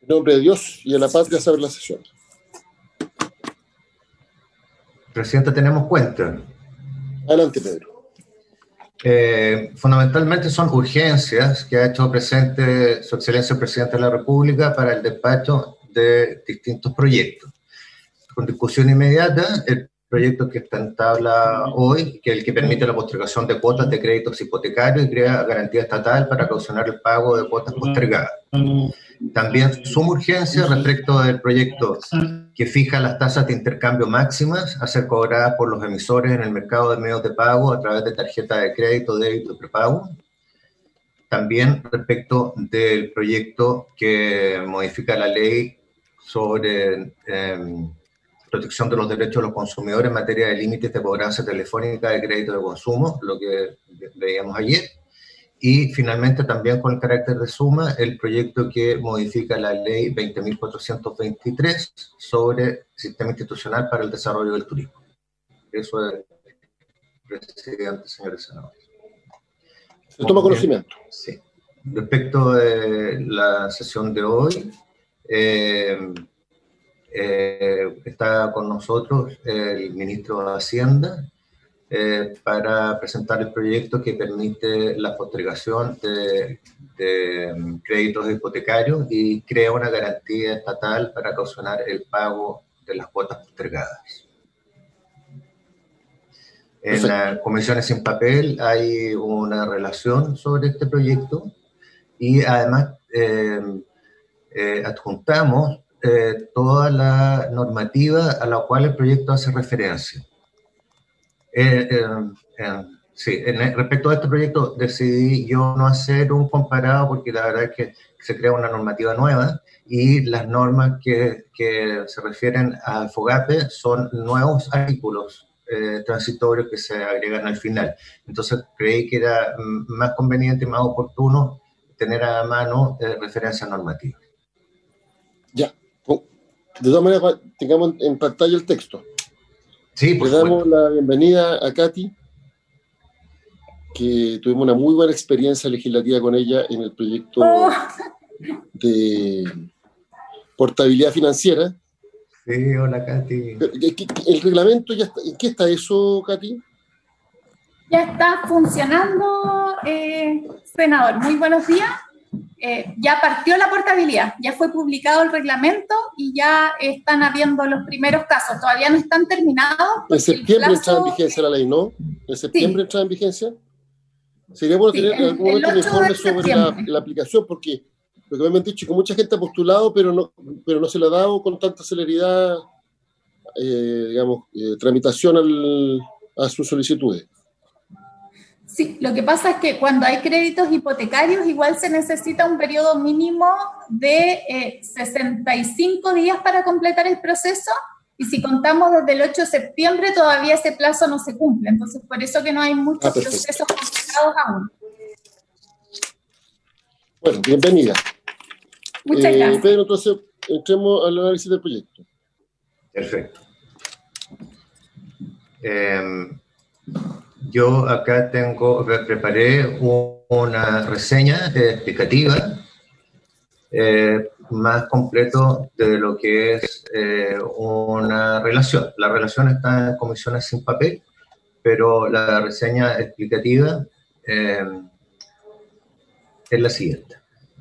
nombre de Dios y de la patria se abre la sesión. Presidente, tenemos cuenta. Adelante, Pedro. Fundamentalmente son urgencias que ha hecho presente Su Excelencia el Presidente de la República para el despacho de distintos proyectos. Con discusión inmediata, el proyecto que está en tabla hoy, que es el que permite la postergación de cuotas de créditos hipotecarios y crea garantía estatal para caucionar el pago de cuotas postergadas. También suma urgencia respecto del proyecto que fija las tasas de intercambio máximas a ser cobradas por los emisores en el mercado de medios de pago a través de tarjeta de crédito, débito y prepago. También respecto del proyecto que modifica la ley sobre protección de los derechos de los consumidores en materia de límites de cobranza telefónica de crédito de consumo, lo que veíamos ayer. Y finalmente también con carácter de suma el proyecto que modifica la ley 20.423 sobre sistema institucional para el desarrollo del turismo. Eso es, presidente, señores senadores. Se toma conocimiento. Sí. Respecto de la sesión de hoy, está con nosotros el ministro de Hacienda, para presentar el proyecto que permite la postergación de créditos hipotecarios y crea una garantía estatal para caucionar el pago de las cuotas postergadas. En las comisiones sin papel hay una relación sobre este proyecto y además adjuntamos toda la normativa a la cual el proyecto hace referencia. Respecto a este proyecto decidí yo no hacer un comparado porque la verdad es que se crea una normativa nueva y las normas que se refieren al FOGAPE son nuevos artículos transitorios que se agregan al final. Entonces creí que era más conveniente y más oportuno tener a mano referencias normativas. Ya. De todas maneras, tengamos en pantalla el texto. Sí, le damos la bienvenida a Katy, que tuvimos una muy buena experiencia legislativa con ella en el proyecto de portabilidad financiera. Sí, hola Katy. ¿El reglamento ya está? ¿En qué está eso, Katy? Ya está funcionando, senador. Muy buenos días. Ya partió la portabilidad, ya fue publicado el reglamento y ya están habiendo los primeros casos. Todavía no están terminados. En septiembre entraba en vigencia la ley, ¿no? ¿En septiembre entraba en vigencia? Sería bueno tener en algún momento un informe sobre la aplicación, porque lo que me han dicho es que mucha gente ha postulado, pero no se le ha dado con tanta celeridad, tramitación a sus solicitudes. Sí, lo que pasa es que cuando hay créditos hipotecarios igual se necesita un periodo mínimo de 65 días para completar el proceso y si contamos desde el 8 de septiembre todavía ese plazo no se cumple. Entonces, por eso que no hay muchos procesos completados aún. Bueno, bienvenida. Muchas gracias. Pedro, entonces entremos al análisis del proyecto. Perfecto. Yo acá preparé una reseña explicativa más completo de lo que es una relación. La relación está en comisiones sin papel, pero la reseña explicativa es la siguiente.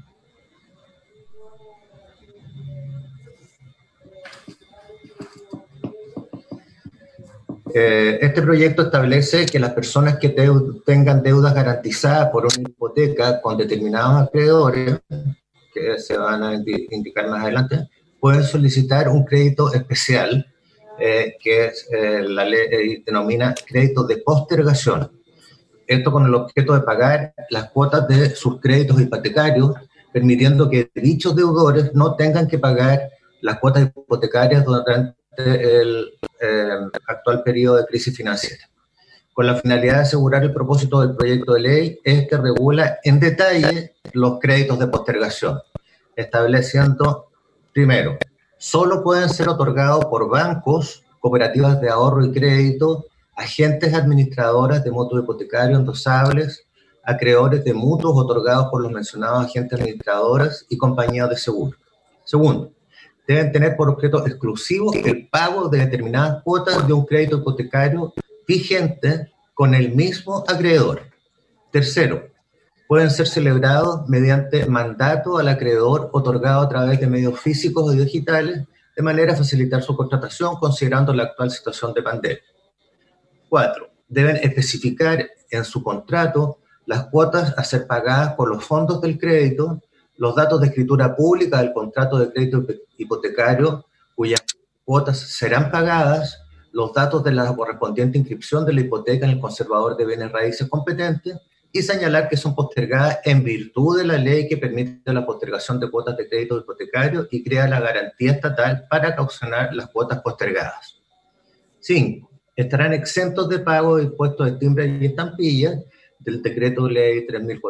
Este proyecto establece que las personas que tengan deudas garantizadas por una hipoteca con determinados acreedores, que se van a indicar más adelante, pueden solicitar un crédito especial, que la ley denomina crédito de postergación. Esto con el objeto de pagar las cuotas de sus créditos hipotecarios, permitiendo que dichos deudores no tengan que pagar las cuotas hipotecarias durante el actual periodo de crisis financiera. Con la finalidad de asegurar el propósito del proyecto de ley es que regula en detalle los créditos de postergación, estableciendo, primero, solo pueden ser otorgados por bancos, cooperativas de ahorro y crédito, agentes administradoras de mutuos hipotecarios endosables, acreedores de mutuos otorgados por los mencionados agentes administradores y compañías de seguro. Segundo, deben tener por objeto exclusivo el pago de determinadas cuotas de un crédito hipotecario vigente con el mismo acreedor. Tercero, pueden ser celebrados mediante mandato al acreedor otorgado a través de medios físicos o digitales, de manera a facilitar su contratación considerando la actual situación de pandemia. 4. Deben especificar en su contrato las cuotas a ser pagadas por los fondos del crédito, los datos de escritura pública del contrato de crédito hipotecario cuyas cuotas serán pagadas, los datos de la correspondiente inscripción de la hipoteca en el conservador de bienes raíces competente y señalar que son postergadas en virtud de la ley que permite la postergación de cuotas de crédito hipotecario y crea la garantía estatal para caucionar las cuotas postergadas. 5. Estarán exentos de pago de impuestos de timbre y estampilla del Decreto Ley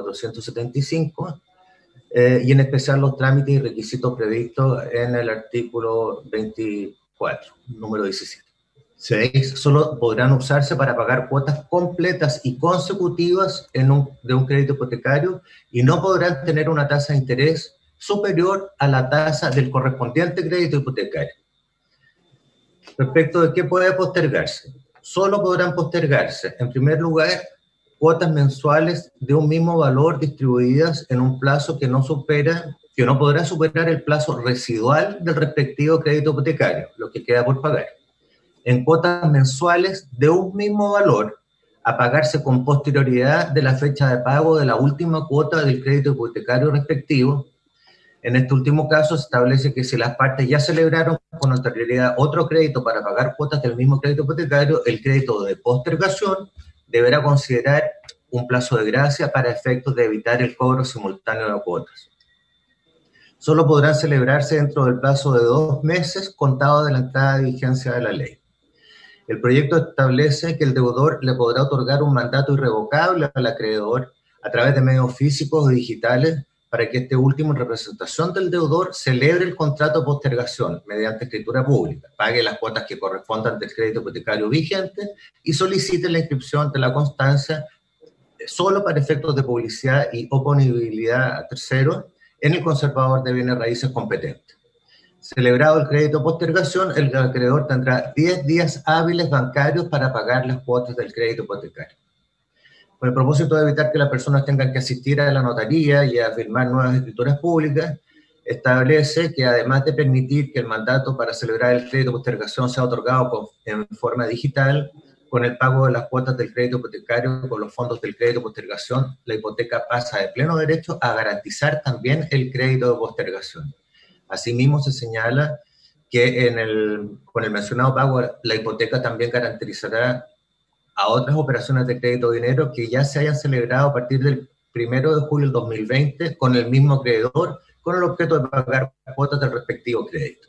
3.475 y en especial los trámites y requisitos previstos en el artículo 24, número 17. 6. Solo podrán usarse para pagar cuotas completas y consecutivas de un crédito hipotecario y no podrán tener una tasa de interés superior a la tasa del correspondiente crédito hipotecario. Respecto de qué puede postergarse, solo podrán postergarse, en primer lugar, cuotas mensuales de un mismo valor distribuidas en un plazo que no podrá superar el plazo residual del respectivo crédito hipotecario, lo que queda por pagar. En cuotas mensuales de un mismo valor, a pagarse con posterioridad de la fecha de pago de la última cuota del crédito hipotecario respectivo. En este último caso, se establece que si las partes ya celebraron con anterioridad otro crédito para pagar cuotas del mismo crédito hipotecario, el crédito de postergación deberá considerar un plazo de gracia para efectos de evitar el cobro simultáneo de cuotas. Solo podrán celebrarse dentro del plazo de 2 meses contado de la entrada de vigencia de la ley. El proyecto establece que el deudor le podrá otorgar un mandato irrevocable al acreedor a través de medios físicos o digitales para que este último, en representación del deudor, celebre el contrato de postergación mediante escritura pública, pague las cuotas que correspondan del crédito hipotecario vigente y solicite la inscripción de la constancia solo para efectos de publicidad y oponibilidad a terceros en el conservador de bienes raíces competente. Celebrado el crédito de postergación, el acreedor tendrá 10 días hábiles bancarios para pagar las cuotas del crédito hipotecario. Con el propósito de evitar que las personas tengan que asistir a la notaría y a firmar nuevas escrituras públicas, establece que además de permitir que el mandato para celebrar el crédito de postergación sea otorgado en forma digital, con el pago de las cuotas del crédito hipotecario con los fondos del crédito de postergación, la hipoteca pasa de pleno derecho a garantizar también el crédito de postergación. Asimismo, se señala que con el mencionado pago, la hipoteca también garantizará a otras operaciones de crédito de dinero que ya se hayan celebrado a partir del 1 de julio del 2020 con el mismo acreedor, con el objeto de pagar cuotas del respectivo crédito.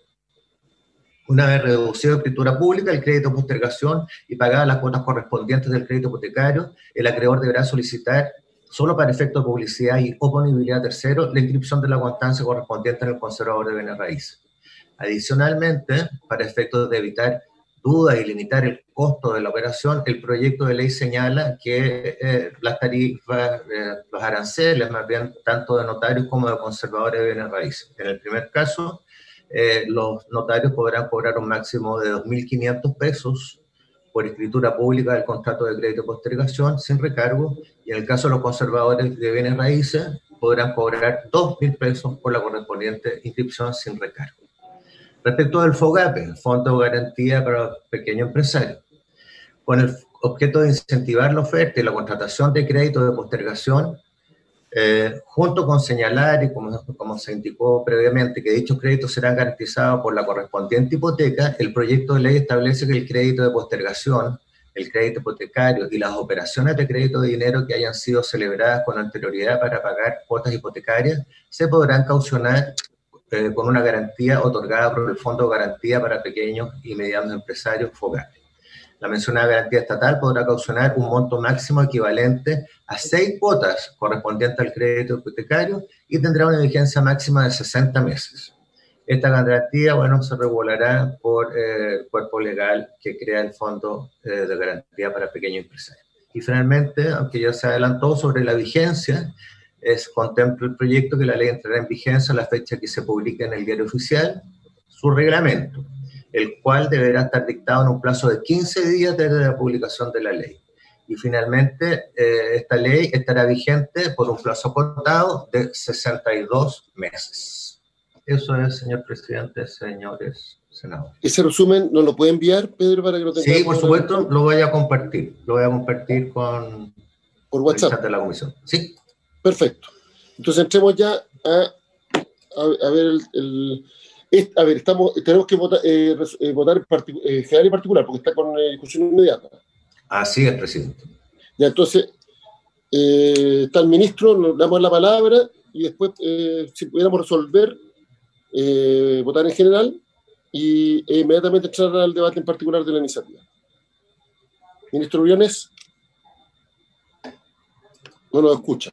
Una vez reducido escritura pública, el crédito de postergación y pagadas las cuotas correspondientes del crédito hipotecario, el acreedor deberá solicitar, solo para efectos de publicidad y oponibilidad a terceros, la inscripción de la constancia correspondiente en el conservador de bienes raíces. Adicionalmente, para efectos de evitar dudas y limitar el costo de la operación, el proyecto de ley señala que las tarifas, los aranceles, más bien, tanto de notarios como de conservadores de bienes raíces. En el primer caso, los notarios podrán cobrar un máximo de 2.500 pesos por escritura pública del contrato de crédito de postergación sin recargo, y en el caso de los conservadores de bienes raíces podrán cobrar 2.000 pesos por la correspondiente inscripción sin recargo. Respecto del FOGAPE, el Fondo de Garantía para los Pequeños Empresarios, con el objeto de incentivar la oferta y la contratación de crédito de postergación, junto con señalar, y como se indicó previamente, que dichos créditos serán garantizados por la correspondiente hipoteca, el proyecto de ley establece que el crédito de postergación, el crédito hipotecario y las operaciones de crédito de dinero que hayan sido celebradas con anterioridad para pagar cuotas hipotecarias se podrán caucionar con una garantía otorgada por el Fondo de Garantía para Pequeños y Medianos Empresarios, FOGAPE. La mencionada garantía estatal podrá caucionar un monto máximo equivalente a 6 cuotas correspondientes al crédito hipotecario y tendrá una vigencia máxima de 60 meses. Esta garantía, se regulará por el cuerpo legal que crea el Fondo de Garantía para Pequeños Empresarios. Y finalmente, aunque ya se adelantó sobre la vigencia, contempla el proyecto que la ley entrará en vigencia a la fecha que se publique en el Diario Oficial su reglamento, el cual deberá estar dictado en un plazo de 15 días desde la publicación de la ley. Y finalmente, esta ley estará vigente por un plazo acotado de 62 meses. Eso es, señor presidente, señores senadores. Ese resumen nos lo puede enviar, Pedro, para que lo tengamos. Sí, por supuesto, lo voy a compartir. Lo voy a compartir por WhatsApp. El chat de la comisión. Sí. Perfecto. Entonces entremos ya a ver a ver, tenemos que votar general y particular, porque está con discusión inmediata. Así es, presidente. Ya, entonces, está el ministro, nos damos la palabra, y después, si pudiéramos resolver, votar en general, y inmediatamente entrar al debate en particular de la iniciativa. Ministro Briones, no nos escucha.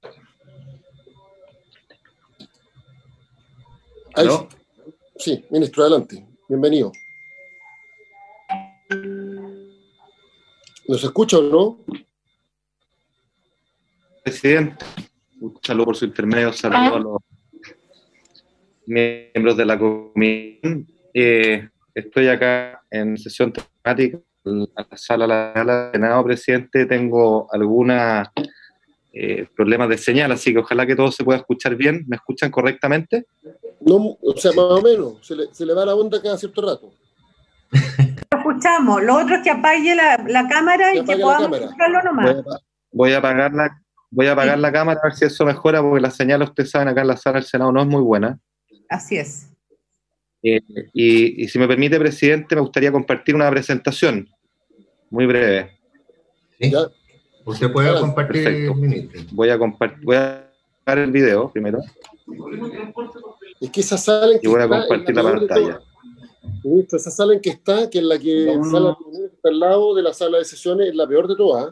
¿Aló? Sí, ministro, adelante. Bienvenido. ¿Nos escucha o no? Presidente, un saludo por su intermedio, saludo a los miembros de la comisión. Estoy acá en sesión temática, en la sala del Senado, presidente. Tengo algunos problemas de señal, así que ojalá que todo se pueda escuchar bien. ¿Me escuchan correctamente? No, o sea, más o menos. Se le va la onda cada cierto rato. Lo escuchamos. Lo otro es que apague la cámara y que podamos escucharlo nomás. Voy a apagar la cámara a ver si eso mejora, porque la señal, ustedes saben, acá en la sala del Senado no es muy buena. Así es. Y si me permite, presidente, me gustaría compartir una presentación muy breve. ¿Sí? ¿Ya? Usted puede compartir. Perfecto. Voy a dar el video primero. Es que esa sala en que y voy a compartir la pantalla. Ministro, esa sala en que es la sala que está al lado de la sala de sesiones, es la peor de todas.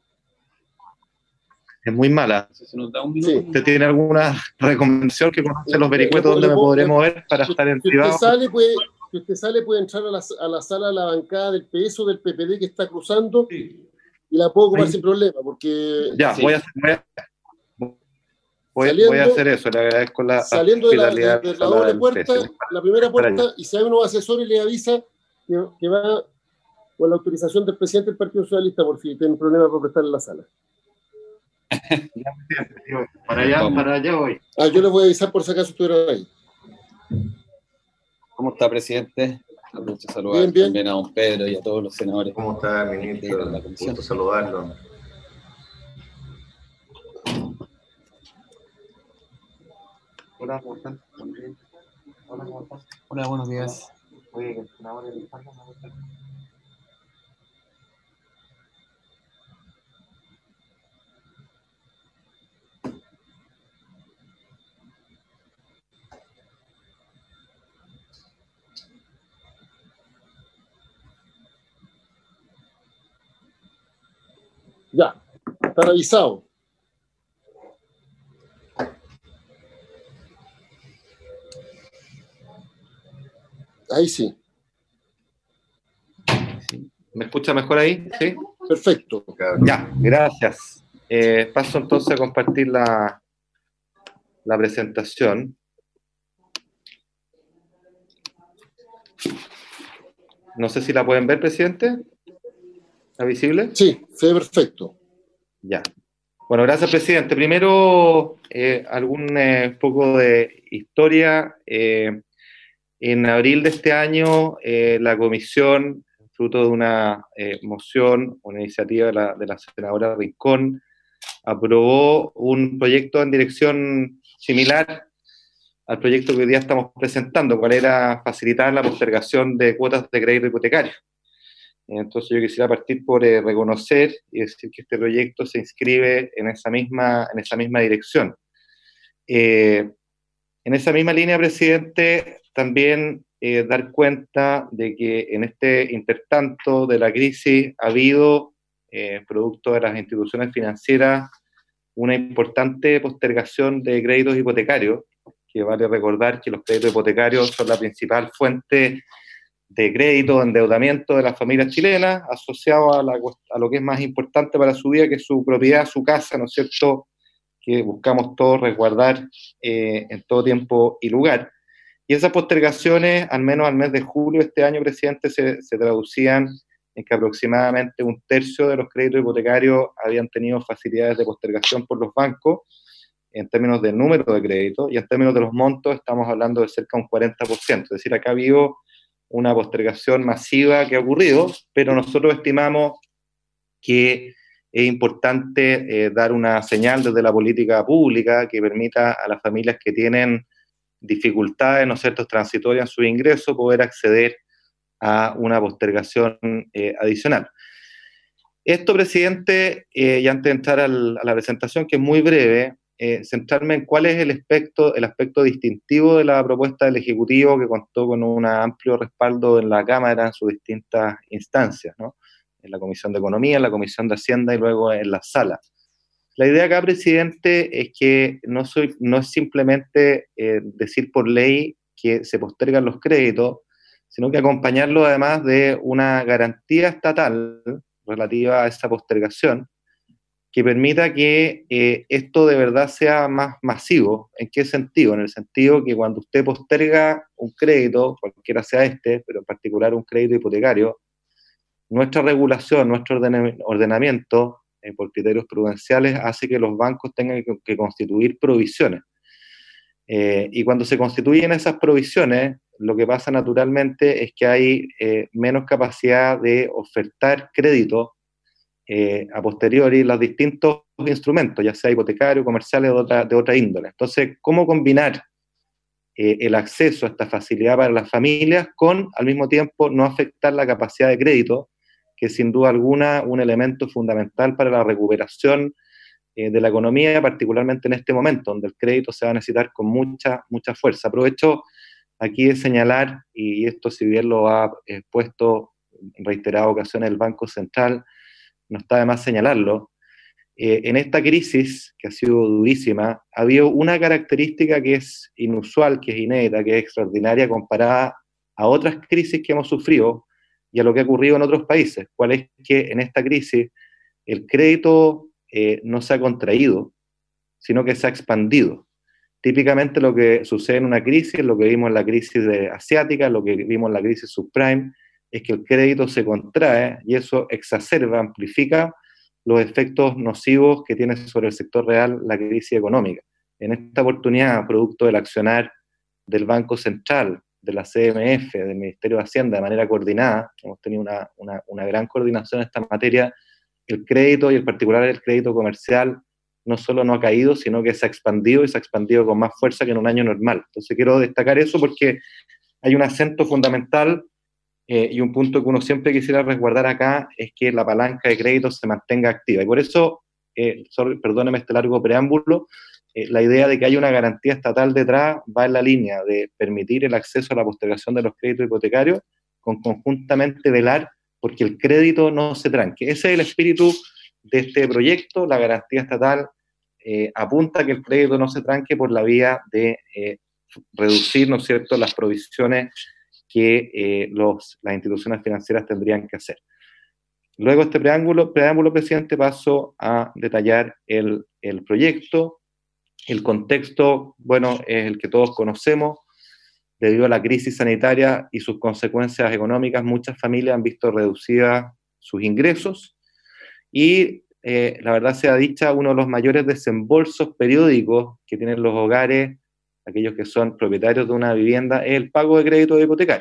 Es muy mala. Sí. ¿Usted tiene alguna recomendación que conoce los vericuetos donde me podré mover para estar en privado? Si usted sale, puede entrar a la sala de la bancada del PS o del PPD que está cruzando, y la puedo ocupar sin problema, porque... Ya, voy a hacer eso, le agradezco la saliendo de la doble puerta, la primera puerta, y si hay unos asesores, le avisa que va con la autorización del presidente del Partido Socialista, por si tienen problemas por estar en la sala. Para allá voy. Yo les voy a avisar por si acaso estuvieran ahí. ¿Cómo está, presidente? Aprovecho a saludar también a don Pedro y a todos los senadores. ¿Cómo está, ministro? Gusto saludarlo. Hola, ¿cómo están? Hola, ¿cómo están? Hola, buenos días. Oye, el senador del Estado, Ya, están avisados. Ahí sí. ¿Me escucha mejor ahí? Sí. Perfecto. Ya, gracias. Paso entonces a compartir la presentación. No sé si la pueden ver, presidente. ¿Está visible? Sí, se ve perfecto. Ya. Bueno, gracias, presidente. Primero, algún poco de historia. En abril de este año, la comisión, fruto de una moción, una iniciativa de la senadora Rincón, aprobó un proyecto en dirección similar al proyecto que hoy día estamos presentando, cual era facilitar la postergación de cuotas de crédito hipotecario. Entonces yo quisiera partir por reconocer y decir que este proyecto se inscribe en esa misma dirección. En esa misma línea, presidente, también dar cuenta de que en este intertanto de la crisis ha habido, producto de las instituciones financieras, una importante postergación de créditos hipotecarios, que vale recordar que los créditos hipotecarios son la principal fuente de crédito, de endeudamiento de las familias chilenas, asociado a lo que es más importante para su vida, que es su propiedad, su casa, ¿no es cierto?, que buscamos todos resguardar en todo tiempo y lugar. Y esas postergaciones, al menos al mes de julio de este año, presidente, se traducían en que aproximadamente 1/3 de los créditos hipotecarios habían tenido facilidades de postergación por los bancos, en términos del número de créditos, y en términos de los montos estamos hablando de cerca de un 40%. Es decir, acá ha habido una postergación masiva que ha ocurrido, pero nosotros estimamos que es importante dar una señal desde la política pública que permita a las familias que tienen dificultades, ¿no es cierto?, transitorias en sus ingresos, poder acceder a una postergación adicional. Esto, presidente, y antes de entrar a la presentación, que es muy breve, centrarme en cuál es el aspecto distintivo de la propuesta del Ejecutivo, que contó con un amplio respaldo en la Cámara en sus distintas instancias, ¿no? En la Comisión de Economía, en la Comisión de Hacienda y luego en la Sala. La idea acá, presidente, es que no es simplemente decir por ley que se postergan los créditos, sino que acompañarlo además de una garantía estatal relativa a esa postergación que permita que esto de verdad sea más masivo. ¿En qué sentido? En el sentido que cuando usted posterga un crédito, cualquiera sea este, pero en particular un crédito hipotecario, nuestra regulación, nuestro ordenamiento, por criterios prudenciales, hace que los bancos tengan que constituir provisiones. Y cuando se constituyen esas provisiones, lo que pasa naturalmente es que hay menos capacidad de ofertar crédito a posteriori los distintos instrumentos, ya sea hipotecario, comerciales de otra índole. Entonces, ¿cómo combinar el acceso a esta facilidad para las familias con, al mismo tiempo, no afectar la capacidad de crédito, que es sin duda alguna un elemento fundamental para la recuperación de la economía, particularmente en este momento, donde el crédito se va a necesitar con mucha fuerza? Aprovecho aquí de señalar, y esto si bien lo ha puesto en reiteradas ocasiones el Banco Central, no está de más señalarlo, en esta crisis, que ha sido durísima, ha habido una característica que es inusual, que es inédita, que es extraordinaria comparada a otras crisis que hemos sufrido y a lo que ha ocurrido en otros países. ¿Cuál es? Que en esta crisis el crédito no se ha contraído, sino que se ha expandido. Típicamente lo que sucede en una crisis, lo que vimos en la crisis asiática, lo que vimos en la crisis subprime, es que el crédito se contrae y eso exacerba, amplifica los efectos nocivos que tiene sobre el sector real la crisis económica. En esta oportunidad, producto del accionar del Banco Central, de la CMF, del Ministerio de Hacienda, de manera coordinada, hemos tenido una gran coordinación en esta materia, el crédito y en particular el crédito comercial no solo no ha caído, sino que se ha expandido y se ha expandido con más fuerza que en un año normal. Entonces quiero destacar eso porque hay un acento fundamental y un punto que uno siempre quisiera resguardar acá es que la palanca de crédito se mantenga activa. Y por eso, perdóneme este largo preámbulo, la idea de que haya una garantía estatal detrás va en la línea de permitir el acceso a la postergación de los créditos hipotecarios, con conjuntamente velar porque el crédito no se tranque. Ese es el espíritu de este proyecto. La garantía estatal apunta a que el crédito no se tranque por la vía de reducir, ¿no es cierto?, las provisiones que las instituciones financieras tendrían que hacer. Luego de este preámbulo, presidente, paso a detallar el proyecto. El contexto, bueno, es el que todos conocemos. Debido a la crisis sanitaria y sus consecuencias económicas, muchas familias han visto reducidas sus ingresos y, la verdad sea dicha, uno de los mayores desembolsos periódicos que tienen los hogares, aquellos que son propietarios de una vivienda, es el pago de crédito hipotecario.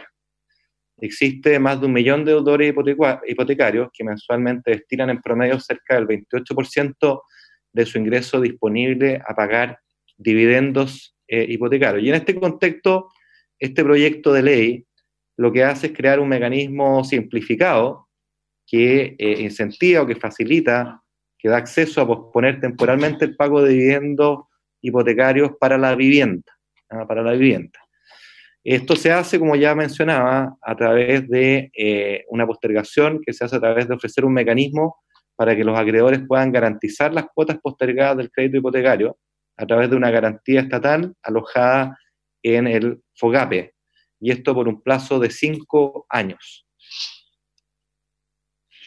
Existe más de 1 millón de deudores hipotecarios que mensualmente destinan en promedio cerca del 28% de su ingreso disponible a pagar dividendos hipotecarios. Y en este contexto, este proyecto de ley lo que hace es crear un mecanismo simplificado que incentiva o que facilita, que da acceso a posponer temporalmente el pago de dividendos hipotecarios para la vivienda. Esto se hace, como ya mencionaba, a través de una postergación que se hace a través de ofrecer un mecanismo para que los acreedores puedan garantizar las cuotas postergadas del crédito hipotecario a través de una garantía estatal alojada en el FOGAPE, y esto por un plazo de 5 años.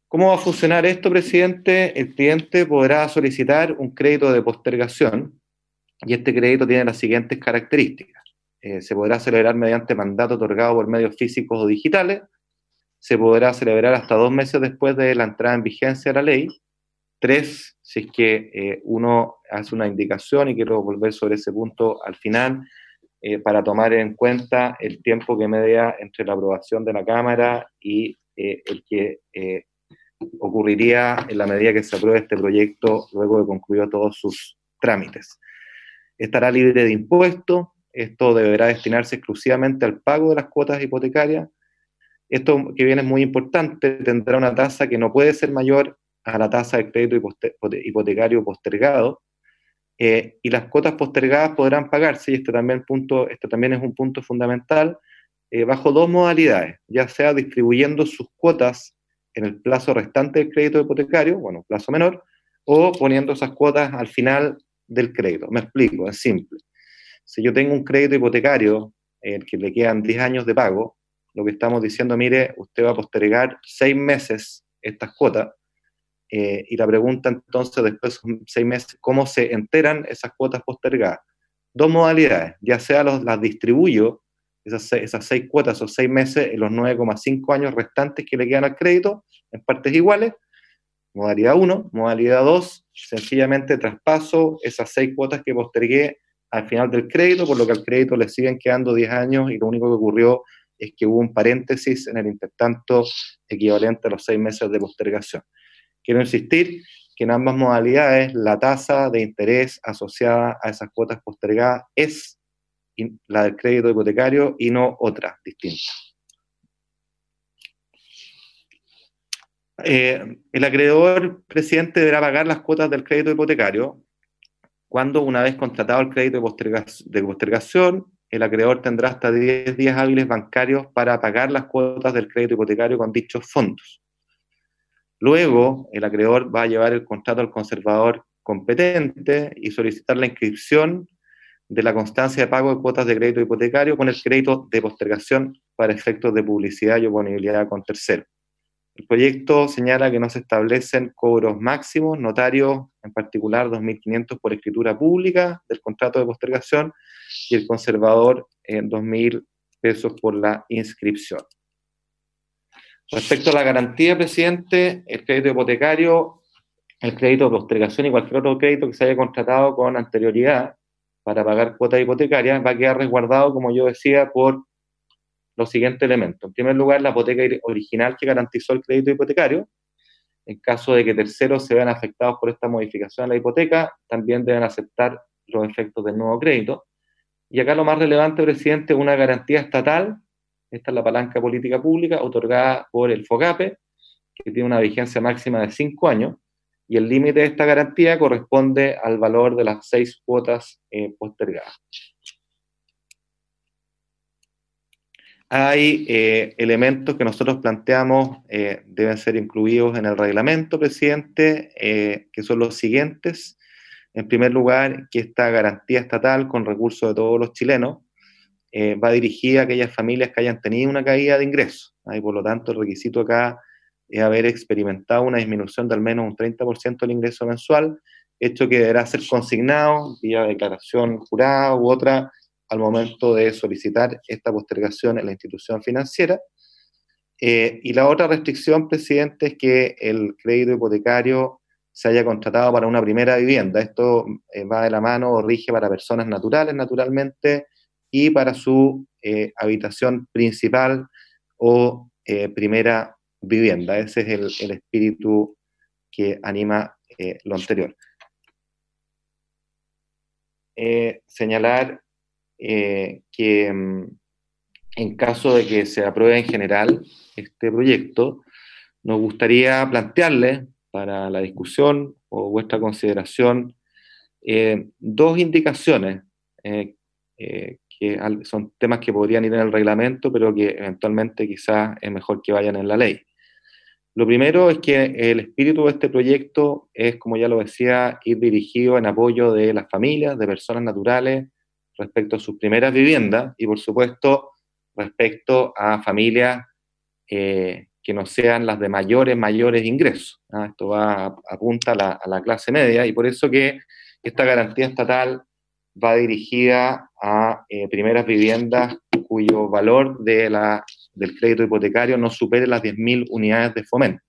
¿Cómo va a funcionar esto, presidente? El cliente podrá solicitar un crédito de postergación y este crédito tiene las siguientes características. Se podrá celebrar mediante mandato otorgado por medios físicos o digitales. Se podrá celebrar hasta 2 meses después de la entrada en vigencia de la ley. 3, si es que uno hace una indicación, y quiero volver sobre ese punto al final, para tomar en cuenta el tiempo que media entre la aprobación de la Cámara y el que ocurriría en la medida que se apruebe este proyecto luego de concluido todos sus trámites. Estará libre de impuestos. Esto deberá destinarse exclusivamente al pago de las cuotas hipotecarias. Esto que viene es muy importante, tendrá una tasa que no puede ser mayor a la tasa del crédito hipotecario postergado, y las cuotas postergadas podrán pagarse, y este también es un punto fundamental, bajo 2 modalidades, ya sea distribuyendo sus cuotas en el plazo restante del crédito hipotecario, bueno, plazo menor, o poniendo esas cuotas al final del crédito. Me explico, es simple. Si yo tengo un crédito hipotecario que le quedan 10 años de pago, lo que estamos diciendo, mire, usted va a postergar 6 meses estas cuotas, y la pregunta entonces después de 6 meses, ¿cómo se enteran esas cuotas postergadas? 2 modalidades, ya sea las distribuyo, esas 6 cuotas o 6 meses en los 9,5 años restantes que le quedan al crédito, en partes iguales, modalidad 1, modalidad 2, sencillamente traspaso esas 6 cuotas que postergué al final del crédito, por lo que al crédito le siguen quedando 10 años y lo único que ocurrió es que hubo un paréntesis en el intertanto equivalente a los 6 meses de postergación. Quiero insistir que en ambas modalidades la tasa de interés asociada a esas cuotas postergadas es la del crédito hipotecario y no otra distinta. El acreedor, presidente, deberá pagar las cuotas del crédito hipotecario cuando, una vez contratado el crédito de postergación, el acreedor tendrá hasta 10 días hábiles bancarios para pagar las cuotas del crédito hipotecario con dichos fondos. Luego, el acreedor va a llevar el contrato al conservador competente y solicitar la inscripción de la constancia de pago de cuotas de crédito hipotecario con el crédito de postergación para efectos de publicidad y oponibilidad con terceros. El proyecto señala que no se establecen cobros máximos, notarios en particular 2.500 por escritura pública del contrato de postergación y el conservador 2.000 pesos por la inscripción. Respecto a la garantía, presidente, el crédito hipotecario, el crédito de postergación y cualquier otro crédito que se haya contratado con anterioridad para pagar cuotas hipotecarias va a quedar resguardado, como yo decía, por los siguientes elementos. En primer lugar, la hipoteca original que garantizó el crédito hipotecario. En caso de que terceros se vean afectados por esta modificación de la hipoteca, también deben aceptar los efectos del nuevo crédito. Y acá lo más relevante, presidente, una garantía estatal. Esta es la palanca política pública otorgada por el FOGAPE, que tiene una vigencia máxima de 5 años, y el límite de esta garantía corresponde al valor de las 6 cuotas postergadas. Hay elementos que nosotros planteamos deben ser incluidos en el reglamento, presidente, que son los siguientes. En primer lugar, que esta garantía estatal con recursos de todos los chilenos va dirigida a aquellas familias que hayan tenido una caída de ingresos. Y por lo tanto, el requisito acá es haber experimentado una disminución de al menos un 30% del ingreso mensual, hecho que deberá ser consignado vía declaración jurada u otra al momento de solicitar esta postergación en la institución financiera. Y la otra restricción, presidente, es que el crédito hipotecario se haya contratado para una primera vivienda. Esto va de la mano o rige para personas naturales, naturalmente, y para su habitación principal o primera vivienda. Ese es el espíritu que anima lo anterior. Señalar que en caso de que se apruebe en general este proyecto, nos gustaría plantearle para la discusión o vuestra consideración 2 indicaciones que son temas que podrían ir en el reglamento, pero que eventualmente quizás es mejor que vayan en la ley. Lo primero es que el espíritu de este proyecto es, como ya lo decía, ir dirigido en apoyo de las familias, de personas naturales, respecto a sus primeras viviendas y, por supuesto, respecto a familias que que no sean las de mayores ingresos. Esto apunta a la clase media, y por eso que esta garantía estatal va dirigida a primeras viviendas cuyo valor del crédito hipotecario no supere las 10.000 unidades de fomento.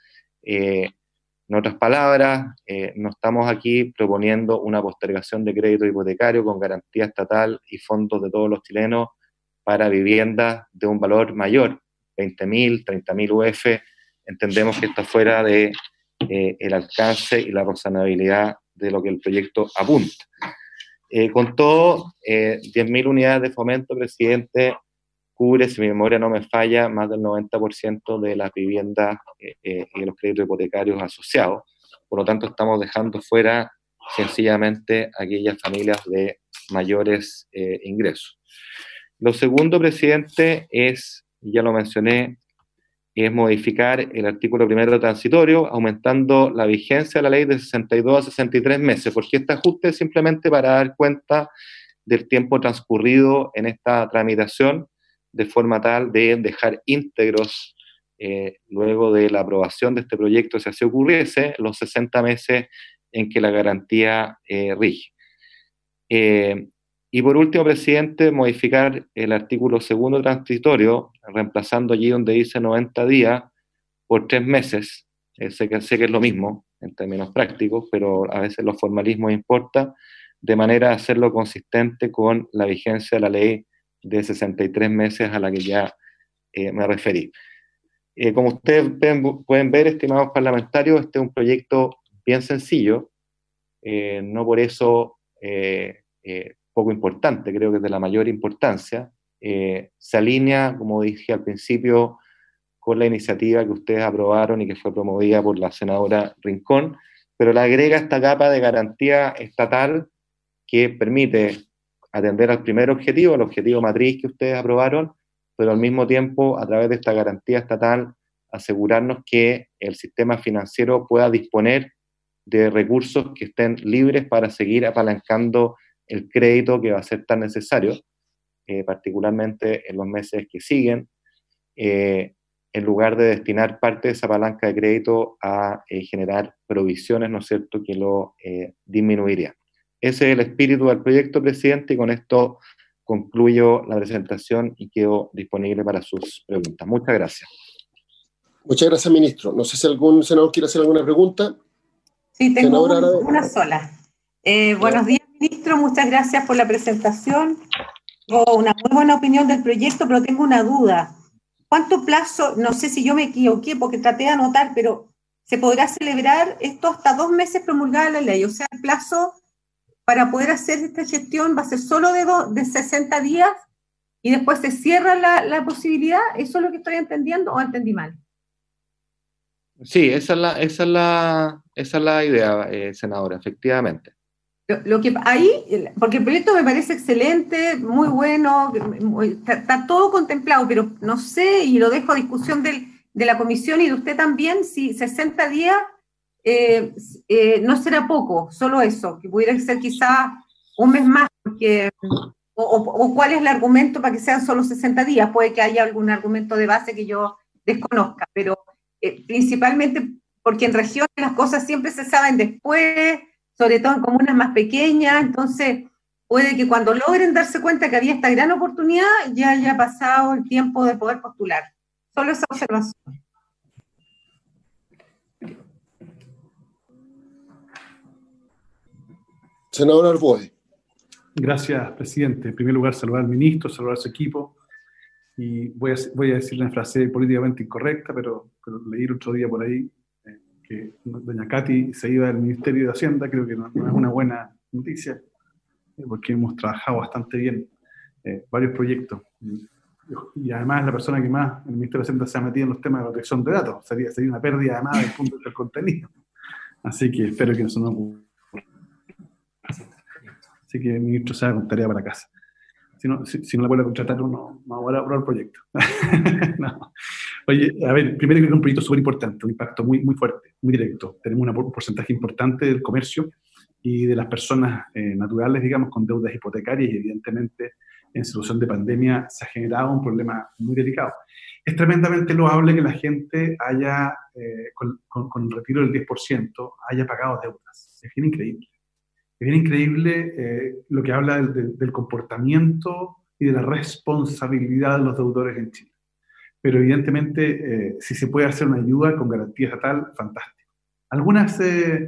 En otras palabras, no estamos aquí proponiendo una postergación de crédito hipotecario con garantía estatal y fondos de todos los chilenos para viviendas de un valor mayor, 20.000, 30.000 UF. Entendemos que está fuera de el alcance y la razonabilidad de lo que el proyecto apunta. Con todo, 10.000 unidades de fomento, presidente, cubre, si mi memoria no me falla, más del 90% de las viviendas y los créditos hipotecarios asociados. Por lo tanto, estamos dejando fuera sencillamente aquellas familias de mayores ingresos. Lo segundo, presidente, es, ya lo mencioné, es modificar el artículo primero transitorio, aumentando la vigencia de la ley de 62 a 63 meses, porque este ajuste es simplemente para dar cuenta del tiempo transcurrido en esta tramitación, de forma tal de dejar íntegros, luego de la aprobación de este proyecto, si así ocurriese, los 60 meses en que la garantía rige. Y por último, presidente, modificar el artículo segundo transitorio, reemplazando allí donde dice 90 días por 3 meses. Sé que es lo mismo en términos prácticos, pero a veces los formalismos importan, de manera a hacerlo consistente con la vigencia de la ley de 63 meses a la que ya me referí. Como ustedes pueden ver, estimados parlamentarios, este es un proyecto bien sencillo, no por eso poco importante, creo que es de la mayor importancia. Se alinea, como dije al principio, con la iniciativa que ustedes aprobaron y que fue promovida por la senadora Rincón, pero le agrega esta capa de garantía estatal que permite atender al primer objetivo, el objetivo matriz que ustedes aprobaron, pero al mismo tiempo, a través de esta garantía estatal, asegurarnos que el sistema financiero pueda disponer de recursos que estén libres para seguir apalancando el crédito que va a ser tan necesario, particularmente en los meses que siguen, en lugar de destinar parte de esa palanca de crédito a generar provisiones, ¿no es cierto?, que lo disminuirían. Ese es el espíritu del proyecto, presidente, y con esto concluyo la presentación y quedo disponible para sus preguntas. Muchas gracias. Muchas gracias, ministro. No sé si algún senador quiere hacer alguna pregunta. Sí, tengo una sola. Buenos días, ministro. Muchas gracias por la presentación. Tengo una muy buena opinión del proyecto, pero tengo una duda. ¿Cuánto plazo? No sé si yo me equivoqué porque traté de anotar, pero ¿se podrá celebrar esto hasta 2 meses promulgada la ley? O sea, el plazo para poder hacer esta gestión va a ser solo de 60 días y después se cierra la posibilidad. ¿Eso es lo que estoy entendiendo o entendí mal? Sí, esa es la idea, senadora, efectivamente. Lo que ahí, porque el proyecto me parece excelente, muy bueno, está todo contemplado, pero no sé, y lo dejo a discusión de la comisión y de usted también, si 60 días no será poco, solo eso, que pudiera ser quizá un mes más, porque, o cuál es el argumento para que sean solo 60 días, puede que haya algún argumento de base que yo desconozca, pero principalmente porque en regiones las cosas siempre se saben después, sobre todo en comunas más pequeñas, entonces puede que cuando logren darse cuenta que había esta gran oportunidad, ya haya pasado el tiempo de poder postular. Solo esa observación. Senador Arboe. Gracias, presidente. En primer lugar, saludar al ministro, saludar a su equipo, y voy a decir una frase políticamente incorrecta, pero leí el otro día por ahí que doña Katy se iba del Ministerio de Hacienda. Creo que no es una buena noticia, porque hemos trabajado bastante bien varios proyectos, y además la persona que más en el Ministerio de Hacienda se ha metido en los temas de protección de datos, sería una pérdida además del punto del contenido, así que espero que eso no ocurra. Así que el ministro se haga con tarea para casa. Si no la vuelve a contratar, no va a aprobar el proyecto. No. Oye, a ver, primero que es un proyecto súper importante, un impacto muy, muy fuerte, muy directo. Tenemos un porcentaje importante del comercio y de las personas naturales, digamos, con deudas hipotecarias, y evidentemente en situación de pandemia se ha generado un problema muy delicado. Es tremendamente loable que la gente haya, con el retiro del 10%, haya pagado deudas. Es bien increíble. Es bien increíble lo que habla del comportamiento y de la responsabilidad de los deudores en Chile. Pero evidentemente, si se puede hacer una ayuda con garantía estatal, fantástico. Algunas,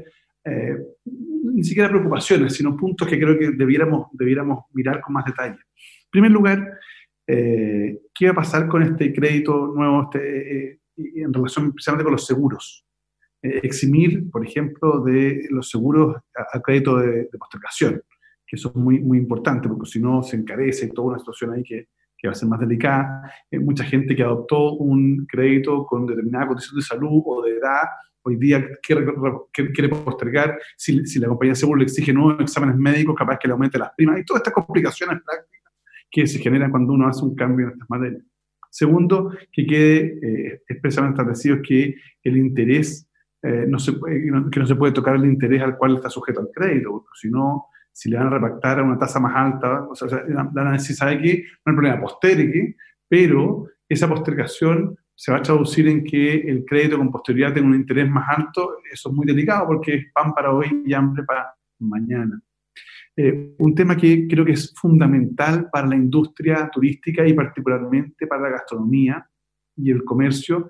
ni siquiera preocupaciones, sino puntos que creo que debiéramos mirar con más detalle. En primer lugar, ¿qué va a pasar con este crédito nuevo en relación precisamente con los seguros? Eximir, por ejemplo, de los seguros al crédito de postergación, que eso es muy, muy importante, porque si no se encarece toda una situación ahí que va a ser más delicada. Mucha gente que adoptó un crédito con determinada condición de salud o de edad, hoy día quiere postergar, si la compañía de seguro le exige nuevos exámenes médicos, capaz que le aumente las primas, y todas estas complicaciones prácticas que se generan cuando uno hace un cambio en estas materias. Segundo, que quede expresamente establecido que el interés, que no se puede tocar el interés al cual está sujeto al crédito, porque si no, si le van a repactar a una tasa más alta, o sea, si sabe que no hay problema, postergue, pero esa postergación se va a traducir en que el crédito con posterioridad tenga un interés más alto. Eso es muy delicado porque es pan para hoy y hambre para mañana. Un tema que creo que es fundamental para la industria turística y particularmente para la gastronomía y el comercio,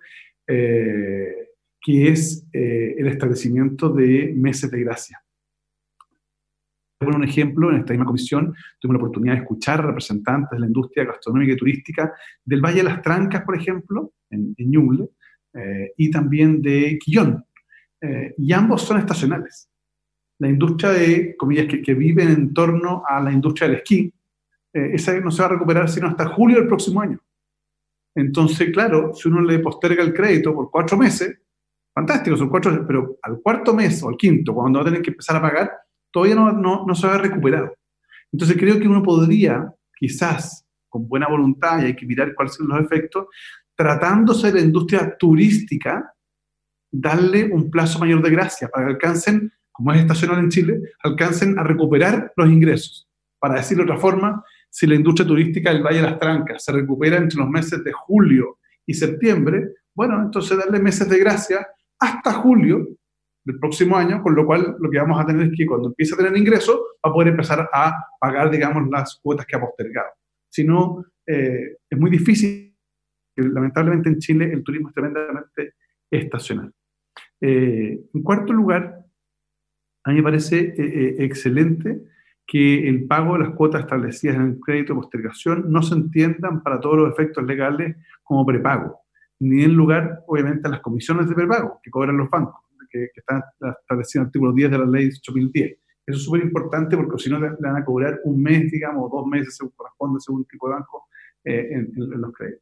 que es el establecimiento de meses de gracia. Por un ejemplo, en esta misma comisión tuve la oportunidad de escuchar representantes de la industria gastronómica y turística del Valle de las Trancas, por ejemplo, en Ñuble, y también de Quillón. Y ambos son estacionales. La industria de, comillas, que vive en torno a la industria del esquí, esa no se va a recuperar sino hasta julio del próximo año. Entonces, claro, si uno le posterga el crédito por 4 meses, fantástico, son 4, pero al cuarto mes o al quinto, cuando va a tener que empezar a pagar, todavía no se va a recuperar. Entonces creo que uno podría, quizás, con buena voluntad, y hay que mirar cuáles son los efectos, tratándose de la industria turística, darle un plazo mayor de gracia para que alcancen, como es estacional en Chile, alcancen a recuperar los ingresos. Para decirlo de otra forma, si la industria turística del Valle de las Trancas se recupera entre los meses de julio y septiembre, bueno, entonces darle meses de gracia hasta julio del próximo año, con lo cual lo que vamos a tener es que cuando empiece a tener ingresos va a poder empezar a pagar, digamos, las cuotas que ha postergado. Si no, es muy difícil. Lamentablemente en Chile el turismo es tremendamente estacional. En cuarto lugar, a mí me parece excelente que el pago de las cuotas establecidas en el crédito de postergación no se entiendan para todos los efectos legales como prepago, ni en lugar, obviamente, a las comisiones de prepago que cobran los bancos, que están establecidas en el artículo 10 de la ley 18.010. Eso es súper importante porque si no le van a cobrar un mes, digamos, o 2 meses, según corresponde, según el tipo de banco, en los créditos.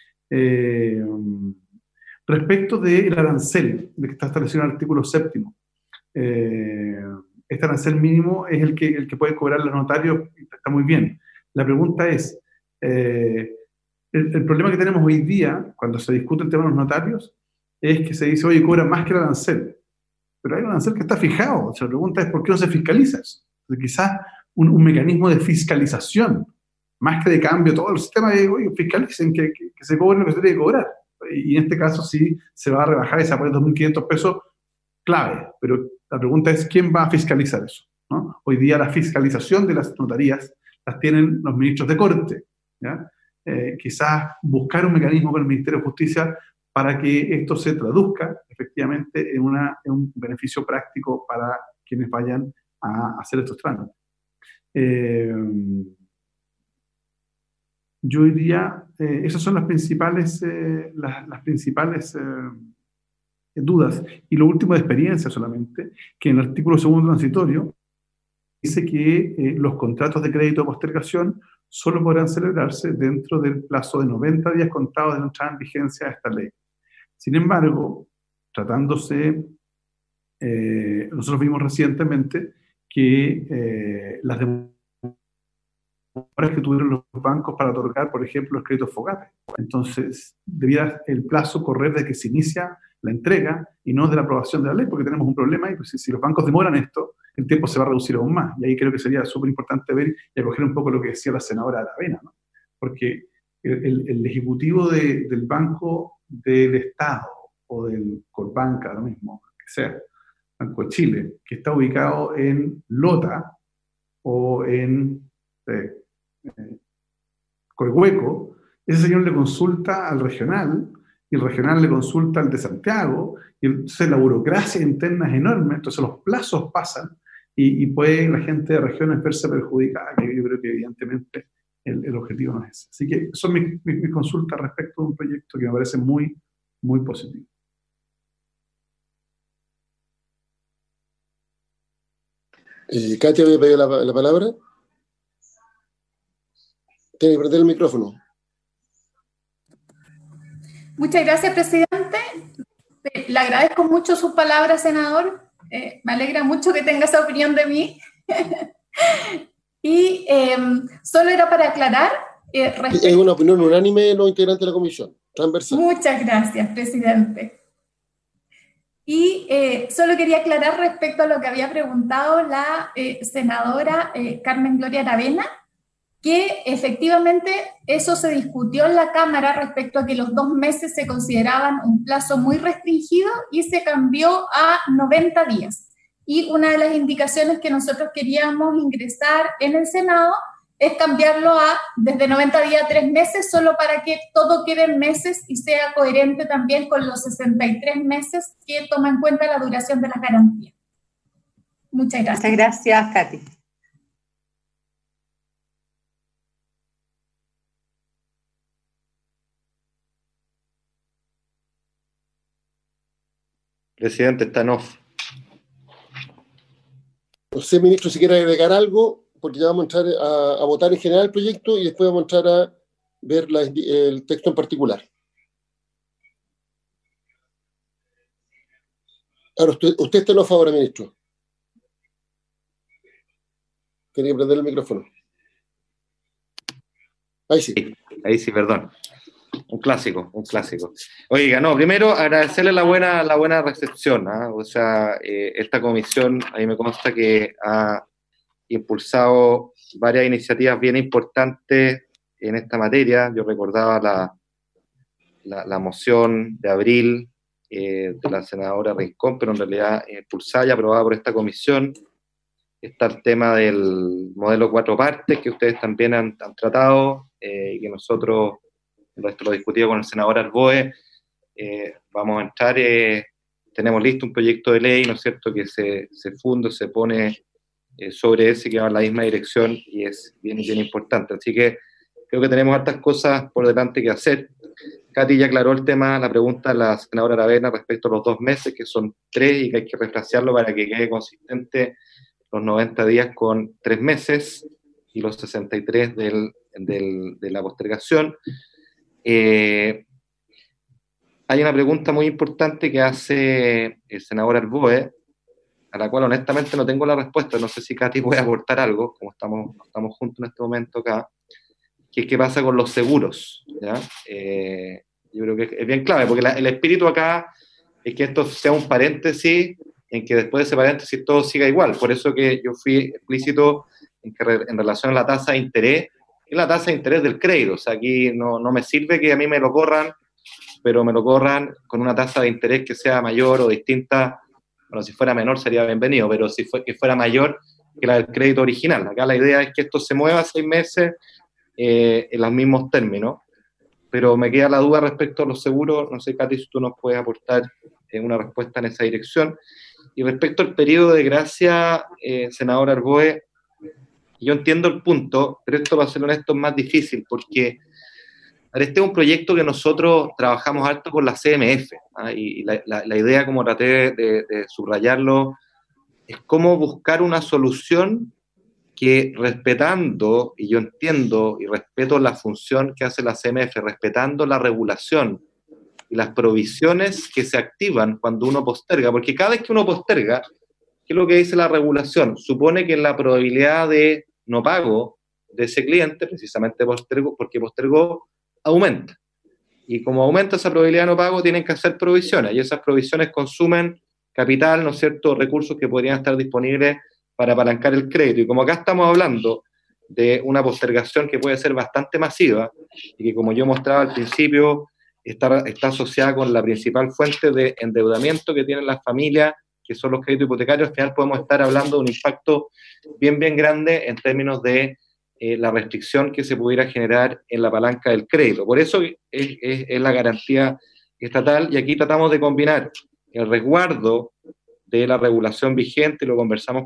Respecto del arancel, de que está establecido en el artículo 7, este arancel mínimo es el que puede cobrar los notarios, está muy bien. La pregunta es, el problema que tenemos hoy día, cuando se discute el tema de los notarios, es que se dice, oye, cobra más que el arancel. Pero hay un arancel que está fijado. O sea, la pregunta es, ¿por qué no se fiscaliza eso? Entonces, quizás un mecanismo de fiscalización, más que de cambio, todo el sistema de, oye, fiscalicen, que se cobre lo que se tiene que cobrar. Y en este caso sí se va a rebajar y se va a poner 2.500 pesos, clave. Pero la pregunta es, ¿quién va a fiscalizar eso? ¿No? Hoy día la fiscalización de las notarías las tienen los ministros de corte, ¿ya? Quizás buscar un mecanismo con el Ministerio de Justicia para que esto se traduzca efectivamente en un beneficio práctico para quienes vayan a hacer estos trámites. Yo diría, esas son las principales dudas. Y lo último de experiencia solamente, que en el artículo 2 transitorio dice que los contratos de crédito de postergación solo podrán celebrarse dentro del plazo de 90 días contados de la entrada en vigencia de esta ley. Sin embargo, tratándose, nosotros vimos recientemente que las demoras que tuvieron los bancos para otorgar, por ejemplo, los créditos FOGAPE. Entonces, debía el plazo correr desde que se inicia la entrega y no de la aprobación de la ley, porque tenemos un problema y pues, si los bancos demoran esto el tiempo se va a reducir aún más. Y ahí creo que sería súper importante ver y acoger un poco lo que decía la senadora Aravena, ¿no? Porque el ejecutivo del Banco del Estado o del Corbanca, lo mismo, que sea, Banco de Chile, que está ubicado en Lota o en Coihueco, ese señor le consulta al regional y el regional le consulta al de Santiago, y entonces la burocracia interna es enorme, entonces los plazos pasan y puede la gente de regiones verse perjudicada, que yo creo que evidentemente el objetivo no es ese. Así que son mis consultas respecto de un proyecto que me parece muy, muy positivo. Katia había pedido la palabra. Tiene que prender el micrófono. Muchas gracias, presidente. Le agradezco mucho sus palabras, senador. Me alegra mucho que tenga esa opinión de mí. Y solo era para aclarar. Es una opinión unánime de los integrantes de la comisión, transversal. Muchas gracias, presidente. Y solo quería aclarar respecto a lo que había preguntado la senadora Carmen Gloria Aravena, que efectivamente eso se discutió en la Cámara respecto a que los 2 meses se consideraban un plazo muy restringido y se cambió a 90 días. Y una de las indicaciones que nosotros queríamos ingresar en el Senado es cambiarlo a desde 90 días a 3 meses, solo para que todo quede en meses y sea coherente también con los 63 meses que toma en cuenta la duración de las garantías. Muchas gracias. Muchas gracias, Katy. Presidente, está en off. No sé, ministro, si quiere agregar algo, porque ya vamos a entrar a votar en general el proyecto y después vamos a entrar a ver el texto en particular. Ahora, usted está en off ahora, ministro. Tiene que prender el micrófono. Ahí sí. Ahí sí, perdón. Un clásico. Oiga, no, primero agradecerle la buena recepción, ¿eh? O sea, esta comisión, a mí me consta que ha impulsado varias iniciativas bien importantes en esta materia. Yo recordaba la moción de abril de la senadora Rincón, pero en realidad impulsada y aprobada por esta comisión. Está el tema del modelo 4 partes, que ustedes también han tratado, y que nosotros, esto lo discutido con el senador Arboe, vamos a entrar, tenemos listo un proyecto de ley, ¿no es cierto?, que se funde, se pone sobre ese, que va en la misma dirección, y es bien importante. Así que creo que tenemos hartas cosas por delante que hacer. Katy ya aclaró el tema, la pregunta de la senadora Aravena respecto a los 2 meses, que son 3, y que hay que refrasearlo para que quede consistente los 90 días con 3 meses, y los 63 de la postergación. Hay una pregunta muy importante que hace el senador Arboe, a la cual honestamente no tengo la respuesta. No sé si Katy puede aportar algo, como estamos juntos en este momento acá, que es qué pasa con los seguros, ¿ya? Yo creo que es bien clave, porque el espíritu acá es que esto sea un paréntesis, en que después de ese paréntesis todo siga igual. Por eso que yo fui explícito en relación a la tasa de interés, es la tasa de interés del crédito. O sea, aquí no me sirve que a mí me lo corran, pero me lo corran con una tasa de interés que sea mayor o distinta. Bueno, si fuera menor sería bienvenido, pero que fuera mayor que la del crédito original. Acá la idea es que esto se mueva 6 meses en los mismos términos, pero me queda la duda respecto a los seguros. No sé, Katy, si tú nos puedes aportar una respuesta en esa dirección. Y respecto al periodo de gracia, senador Arboe, yo entiendo el punto, pero esto, para ser honesto, es más difícil, porque este es un proyecto que nosotros trabajamos alto con la CMF, ¿ah? Y la idea, como traté de subrayarlo, es cómo buscar una solución que, respetando, y yo entiendo y respeto la función que hace la CMF, respetando la regulación y las provisiones que se activan cuando uno posterga, porque cada vez que uno posterga, ¿qué es lo que dice la regulación? Supone que la probabilidad de no pago de ese cliente, precisamente porque postergó, aumenta. Y como aumenta esa probabilidad de no pago, tienen que hacer provisiones, y esas provisiones consumen capital, ¿no es cierto?, recursos que podrían estar disponibles para apalancar el crédito. Y como acá estamos hablando de una postergación que puede ser bastante masiva, y que como yo mostraba al principio, está asociada con la principal fuente de endeudamiento que tienen las familias, que son los créditos hipotecarios, al final podemos estar hablando de un impacto bien grande en términos de la restricción que se pudiera generar en la palanca del crédito. Por eso es la garantía estatal, y aquí tratamos de combinar el resguardo de la regulación vigente, lo conversamos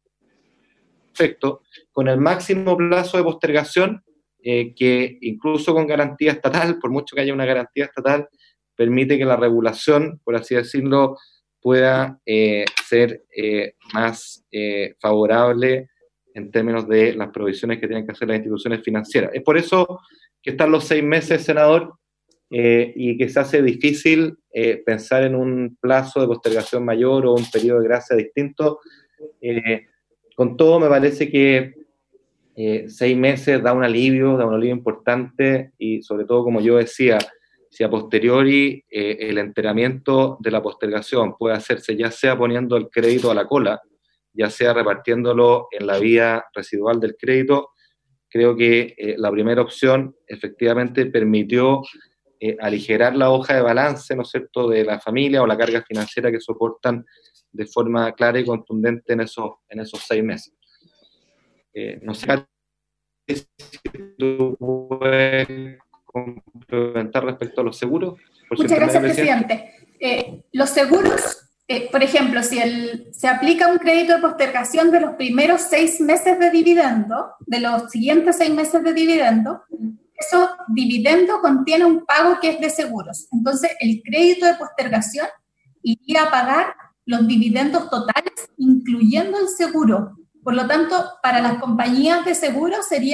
con el máximo plazo de postergación, que incluso con garantía estatal, por mucho que haya una garantía estatal, permite que la regulación, por así decirlo, pueda ser más favorable en términos de las provisiones que tienen que hacer las instituciones financieras. Es por eso que están los 6 meses, senador, y que se hace difícil pensar en un plazo de postergación mayor o un periodo de gracia distinto. Con todo, me parece que 6 meses da un alivio importante, y sobre todo, como yo decía, si a posteriori el enteramiento de la postergación puede hacerse ya sea poniendo el crédito a la cola, ya sea repartiéndolo en la vía residual del crédito, creo que la primera opción efectivamente permitió aligerar la hoja de balance, ¿no es cierto?, de la familia o la carga financiera que soportan de forma clara y contundente en esos 6 meses. No sé si tú puedes complementar respecto a los seguros. Muchas gracias, presidente. Los seguros, por ejemplo, si se aplica un crédito de postergación de los primeros 6 meses de dividendo, de los siguientes 6 meses de dividendo, eso dividendo contiene un pago que es de seguros. Entonces, el crédito de postergación iría a pagar los dividendos totales, incluyendo el seguro. Por lo tanto, para las compañías de seguros sería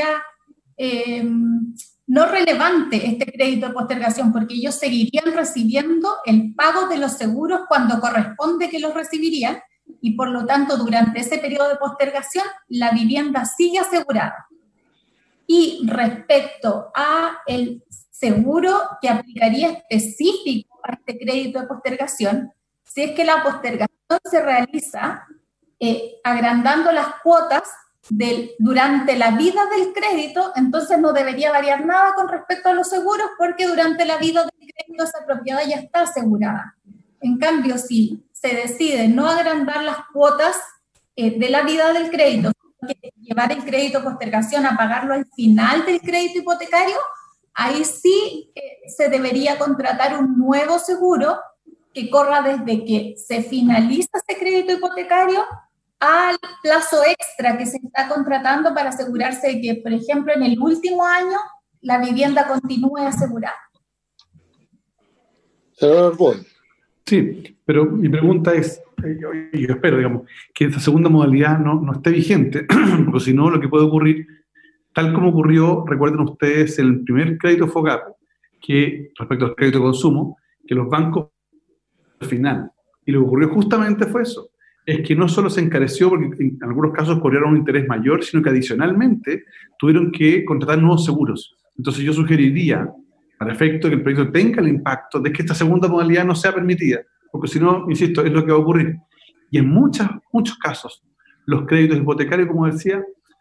no relevante este crédito de postergación, porque ellos seguirían recibiendo el pago de los seguros cuando corresponde que los recibirían, y por lo tanto, durante ese periodo de postergación, la vivienda sigue asegurada. Y respecto a el seguro que aplicaría específico a este crédito de postergación, si es que la postergación se realiza agrandando las cuotas durante la vida del crédito, entonces no debería variar nada con respecto a los seguros, porque durante la vida del crédito esa propiedad ya está asegurada. En cambio, si se decide no agrandar las cuotas de la vida del crédito, llevar el crédito postergación a pagarlo al final del crédito hipotecario, ahí sí se debería contratar un nuevo seguro que corra desde que se finaliza ese crédito hipotecario al plazo extra que se está contratando para asegurarse de que, por ejemplo, en el último año la vivienda continúe asegurada. Senador Arboe. Sí, pero mi pregunta es, yo espero, digamos, que esta segunda modalidad no esté vigente, porque si no, lo que puede ocurrir, tal como ocurrió, recuerden ustedes, el primer crédito FOGAP, que respecto al crédito de consumo, que los bancos al final, y lo que ocurrió justamente fue eso, es que no solo se encareció porque en algunos casos cobraron un interés mayor, sino que adicionalmente tuvieron que contratar nuevos seguros. Entonces yo sugeriría, para efecto que el proyecto tenga el impacto de que esta segunda modalidad no sea permitida, porque si no, insisto, es lo que va a ocurrir. Y en muchos casos, los créditos hipotecarios, como decía,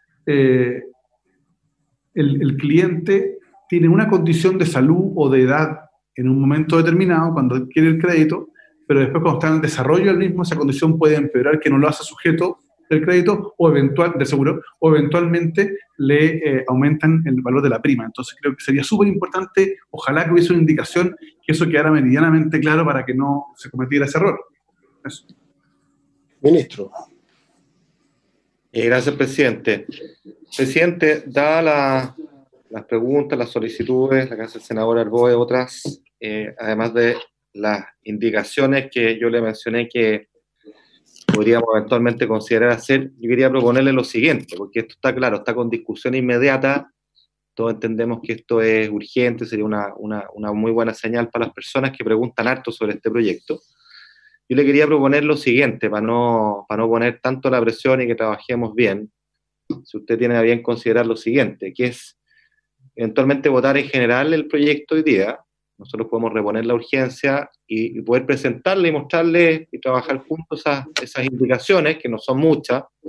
el cliente tiene una condición de salud o de edad en un momento determinado cuando adquiere el crédito, pero después cuando está en el desarrollo del mismo, esa condición puede empeorar, que no lo hace sujeto del crédito o del seguro, o eventualmente le aumentan el valor de la prima. Entonces creo que sería súper importante, ojalá que hubiese una indicación, que eso quedara meridianamente claro para que no se cometiera ese error. Eso. Ministro. Gracias, presidente. Presidente, dadas las preguntas, las solicitudes, la que hace el senador Arboe, otras, además de las indicaciones que yo le mencioné que podríamos eventualmente considerar hacer, yo quería proponerle lo siguiente, porque esto está claro, está con discusión inmediata, todos entendemos que esto es urgente, sería una muy buena señal para las personas que preguntan harto sobre este proyecto. Yo le quería proponer lo siguiente, para no poner tanto la presión y que trabajemos bien, si usted tiene a bien considerar lo siguiente, que es eventualmente votar en general el proyecto hoy día. Nosotros podemos reponer la urgencia y poder presentarle y mostrarle y trabajar juntos esas indicaciones, que no son muchas,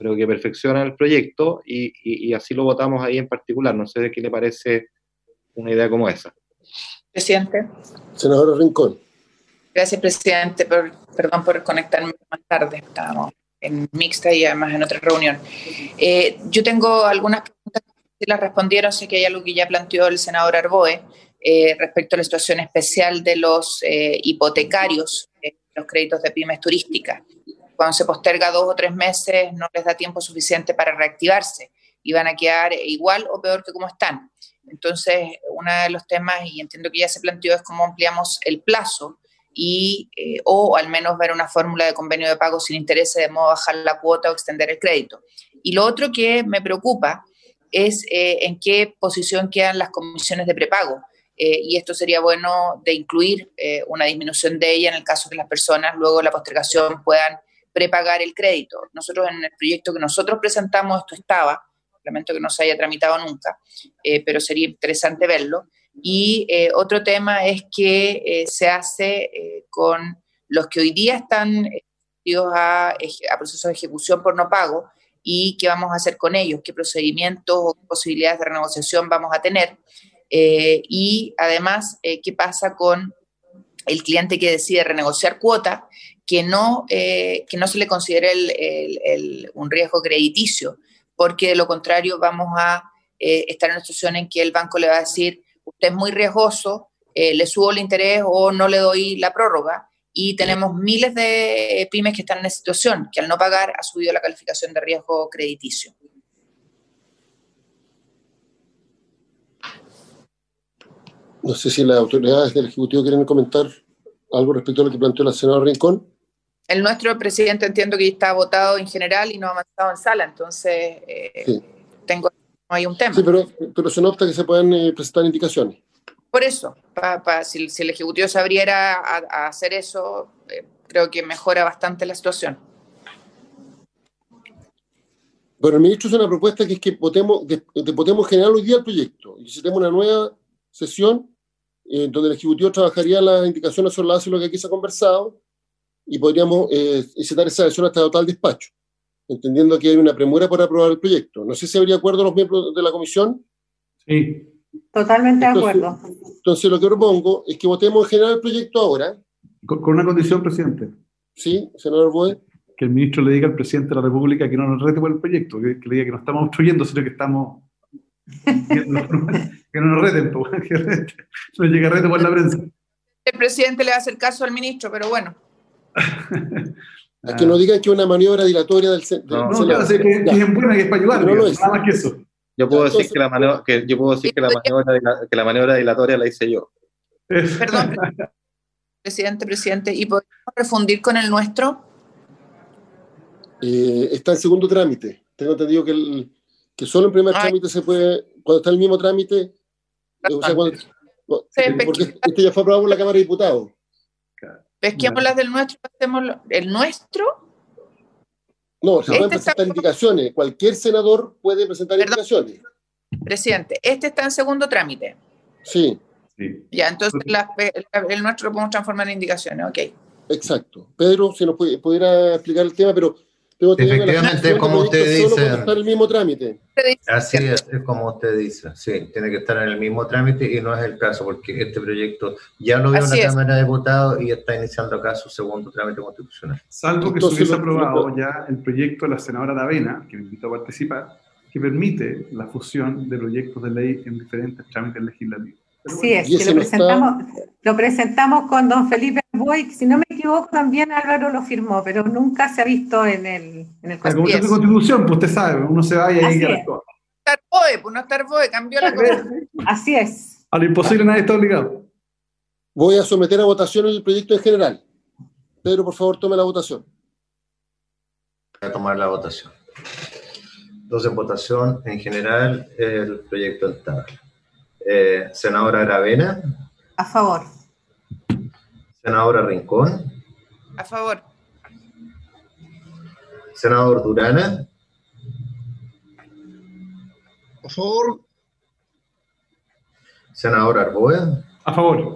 pero que perfeccionan el proyecto y así lo votamos ahí en particular. No sé de qué le parece una idea como esa. Presidente. Senadora Rincón. Gracias, presidente. Perdón por conectarme más tarde. Estábamos en mixta y además en otra reunión. Yo tengo algunas preguntas que las respondieron. Sé que hay algo que ya planteó el senador Arboe respecto a la situación especial de los hipotecarios, los créditos de pymes turísticas. Cuando se posterga 2 o 3 meses no les da tiempo suficiente para reactivarse y van a quedar igual o peor que como están. Entonces, uno de los temas, y entiendo que ya se planteó, es cómo ampliamos el plazo y o al menos ver una fórmula de convenio de pago sin intereses de modo a bajar la cuota o extender el crédito. Y lo otro que me preocupa es en qué posición quedan las comisiones de prepago. Y esto sería bueno de incluir una disminución de ella en el caso que las personas luego de la postergación puedan prepagar el crédito. Nosotros en el proyecto que nosotros presentamos esto estaba, lamento que no se haya tramitado nunca, pero sería interesante verlo. Y otro tema es que se hace con los que hoy día están a procesos de ejecución por no pago y qué vamos a hacer con ellos, qué procedimientos o posibilidades de renegociación vamos a tener. Y además, qué pasa con el cliente que decide renegociar cuota, que no se le considere un riesgo crediticio, porque de lo contrario vamos a estar en una situación en que el banco le va a decir, usted es muy riesgoso, le subo el interés o no le doy la prórroga, y tenemos miles de pymes que están en esa situación, que al no pagar ha subido la calificación de riesgo crediticio. No sé si las autoridades del Ejecutivo quieren comentar algo respecto a lo que planteó la senadora Rincón. El nuestro presidente entiendo que está votado en general y no ha avanzado en sala, entonces sí. No hay un tema. Sí, pero se nota que se pueden presentar indicaciones. Por eso, si el Ejecutivo se abriera a hacer eso, creo que mejora bastante la situación. Bueno, el ministro hizo una propuesta que es que votemos generar hoy día el proyecto y si tenemos una nueva sesión donde el Ejecutivo trabajaría las indicaciones sobre la base de lo que aquí se ha conversado y podríamos incitar esa sesión hasta total despacho, entendiendo que hay una premura por aprobar el proyecto. No sé si habría acuerdo los miembros de la comisión. Sí. Totalmente de acuerdo. Entonces lo que propongo es que votemos en general el proyecto ahora. Con una condición, presidente. Sí, senador Boe. Que el ministro le diga al presidente de la República que no nos rete por el proyecto, que le diga que no estamos obstruyendo, sino que estamos... que no nos reten, que no llegue reto por la prensa. El presidente le va a hacer caso al ministro, pero bueno. Es que no digan que es una maniobra dilatoria del no, claro, que es buena, que es para ayudar, no lo es. Nada más que eso. Yo puedo decir que la maniobra dilatoria la hice yo. Perdón, presidente, ¿y podemos refundir con el nuestro? Está en segundo trámite. Tengo entendido que solo en primer trámite se puede, cuando está en el mismo trámite, o sea, porque este ya fue aprobado por la Cámara de Diputados. Pesquemos las del nuestro, hacemos el nuestro. No, se pueden presentar indicaciones. Cualquier senador puede presentar indicaciones. Presidente, este está en segundo trámite. Sí. Ya, entonces el nuestro lo podemos transformar en indicaciones, ok. Exacto. Pedro, si nos pudiera explicar el tema, pero efectivamente, como usted dice, solo puede estar en el mismo trámite. Así es como usted dice, sí, tiene que estar en el mismo trámite y no es el caso, porque este proyecto ya lo vio la Cámara de Diputados y está iniciando acá su segundo trámite constitucional. Salvo que se hubiese aprobado ya el proyecto de la senadora Aravena, que me invitó a participar, que permite la fusión de proyectos de ley en diferentes trámites legislativos. Así es, que lo presentamos con don Felipe Arboe, si no me equivoco también Álvaro lo firmó, pero nunca se ha visto en el la Comisión de Constitución, pues usted sabe, uno se va y ahí queda todo. No está Arboe, cambió la cosa. Así es. A lo imposible nadie está obligado. Voy a someter a votación el proyecto en general. Pedro, por favor, tome la votación. Voy a tomar la votación. Entonces, en votación en general, el proyecto en tabla. Senadora Aravena. A favor. Senadora Rincón. A favor. Senador Durana. A favor. Senador Arboe. A favor.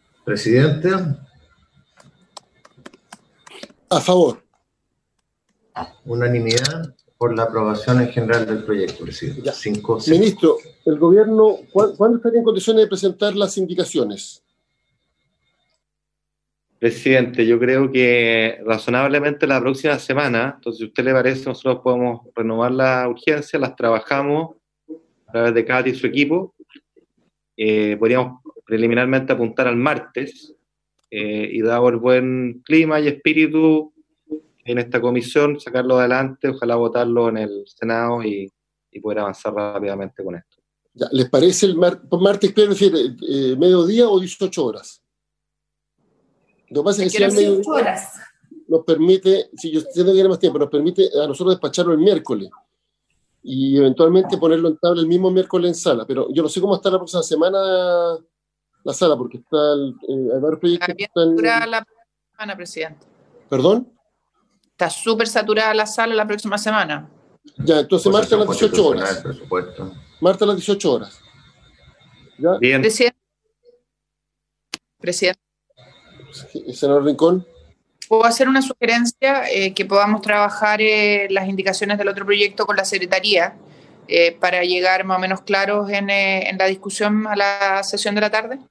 Presidente. A favor. Unanimidad por la aprobación en general del proyecto, presidente. 5, 6. Ministro, el gobierno, ¿cuándo estaría en condiciones de presentar las indicaciones? Presidente, yo creo que razonablemente la próxima semana, entonces si a usted le parece, nosotros podemos renovar la urgencia, las trabajamos a través de Katy y su equipo. Podríamos preliminarmente apuntar al martes y dado el buen clima y espíritu en esta comisión, sacarlo adelante, ojalá votarlo en el Senado y poder avanzar rápidamente con esto. Ya, ¿les parece el martes, qué prefiere, mediodía o 18 horas? Lo que pasa es que si al mediodía nos permite, si yo entiendo que tiene más tiempo, nos permite a nosotros despacharlo el miércoles y eventualmente ponerlo en tabla el mismo miércoles en sala, pero yo no sé cómo está la próxima semana la sala, porque está hay varios proyectos que están... la semana, presidente. ¿Perdón? Está súper saturada la sala la próxima semana. Ya, entonces martes a las 18 horas. Martes a las 18 horas. ¿Ya? Bien. Presidente. Senador Rincón. ¿Puedo hacer una sugerencia? Que podamos trabajar las indicaciones del otro proyecto con la Secretaría para llegar más o menos claros en la discusión a la sesión de la tarde.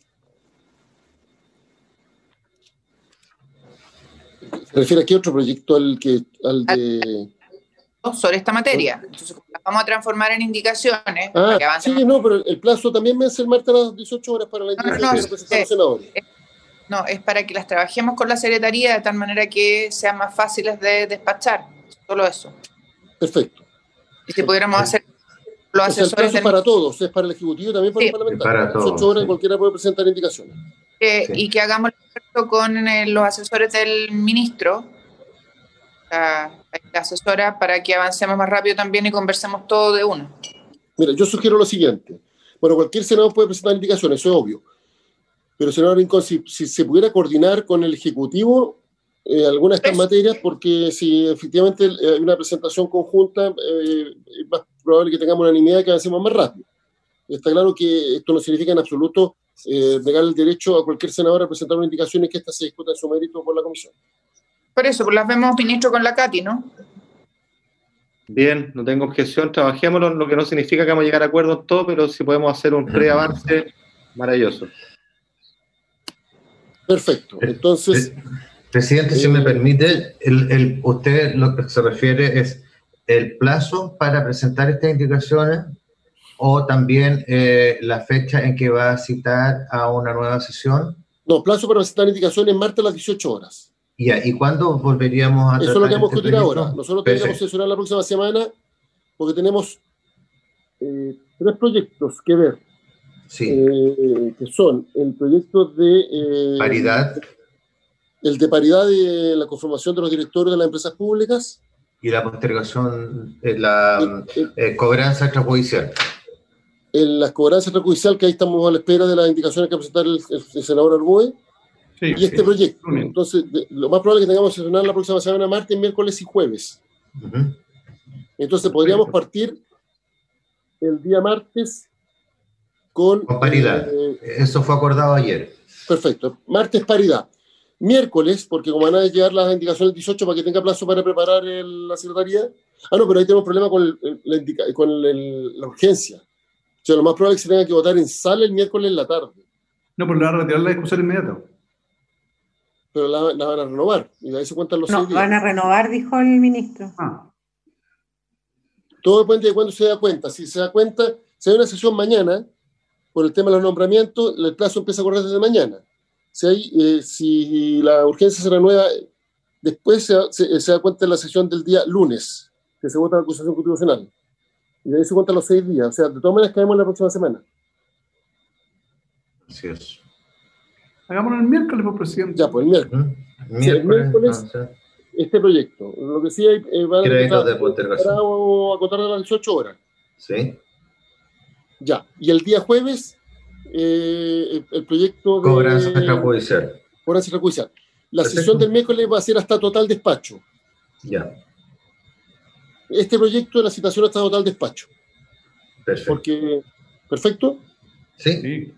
¿Se refiere a qué otro proyecto? Al de... Sobre esta materia. Entonces, las vamos a transformar en indicaciones. Para que avancen sí, no, pero el plazo también vence el martes a las 18 horas para la indicación de representar a los senadores. No, es para que las trabajemos con la Secretaría de tal manera que sean más fáciles de despachar. Solo eso. Perfecto. Y si pudiéramos hacer los asesores... El plazo es para todos, es para el Ejecutivo y también para el parlamentario. Para todos. 18 horas cualquiera puede presentar indicaciones. Y que hagamos el con los asesores del ministro, la asesora, para que avancemos más rápido también y conversemos todo de uno. Mira, yo sugiero lo siguiente. Bueno, cualquier senador puede presentar indicaciones, eso es obvio. Pero, senador Rincón, si se pudiera coordinar con el Ejecutivo algunas de estas materias, porque si efectivamente hay una presentación conjunta, es más probable que tengamos unanimidad y que avancemos más rápido. Está claro que esto no significa en absoluto negar el derecho a cualquier senador a presentar una indicación y que ésta se discuta en su mérito por la comisión. Por eso, pues las vemos, ministro, con la Katy, ¿no? Bien, no tengo objeción, trabajémoslo, lo que no significa que vamos a llegar a acuerdos en todo, pero si podemos hacer un pre-avance, maravilloso. Perfecto, entonces... Presidente, si me permite, usted lo que se refiere es el plazo para presentar estas indicaciones o también la fecha en que va a citar a una nueva sesión. No, plazo para presentar indicaciones martes a las 18 horas. ¿Y cuándo volveríamos a eso es lo que vamos a discutir ahora. Nosotros tendríamos que sesionar la próxima semana porque tenemos 3 proyectos que ver. Sí. Que son el proyecto de... paridad. El de paridad de la conformación de los directorios de las empresas públicas. Y la postergación, la cobranza extrajudicial. En la cobranza extrajudicial, que ahí estamos a la espera de las indicaciones que va a presentar el senador Arboe. Sí, y este proyecto. Entonces, lo más probable es que tengamos que sesionar la próxima semana, martes, miércoles y jueves. Entonces, podríamos partir el día martes con paridad. Eso fue acordado ayer. Perfecto. Martes, paridad. Miércoles, porque como van a llegar las indicaciones el 18 para que tenga plazo para preparar la secretaría. No, pero ahí tenemos problema con la urgencia. O sea, lo más probable es que se tenga que votar en sala el miércoles en la tarde. No, pero le van a retirar la discusión inmediata. Pero la van a renovar, y de ahí se cuentan los 6 días. No, van a renovar, dijo el ministro. Todo depende de cuándo se da cuenta. Si se da cuenta, si hay una sesión mañana, por el tema de los nombramientos, el plazo empieza a correr desde mañana. Si la urgencia se renueva, después se da cuenta en la sesión del día lunes, que se vota la acusación constitucional. Y de ahí se cuentan los 6 días. O sea, de todas maneras caemos la próxima semana. Así es. Hagámoslo el miércoles, por presidente. Ya, pues el miércoles. El miércoles este proyecto. Lo que sí va a acotar a las 18 horas. Sí. Ya. Y el día jueves, el proyecto de... Cobranza extrajudicial. Cobranza extrajudicial. La sesión del miércoles va a ser hasta total despacho. Ya. Este proyecto de la citación hasta total despacho. Perfecto. Porque... ¿Perfecto? Sí.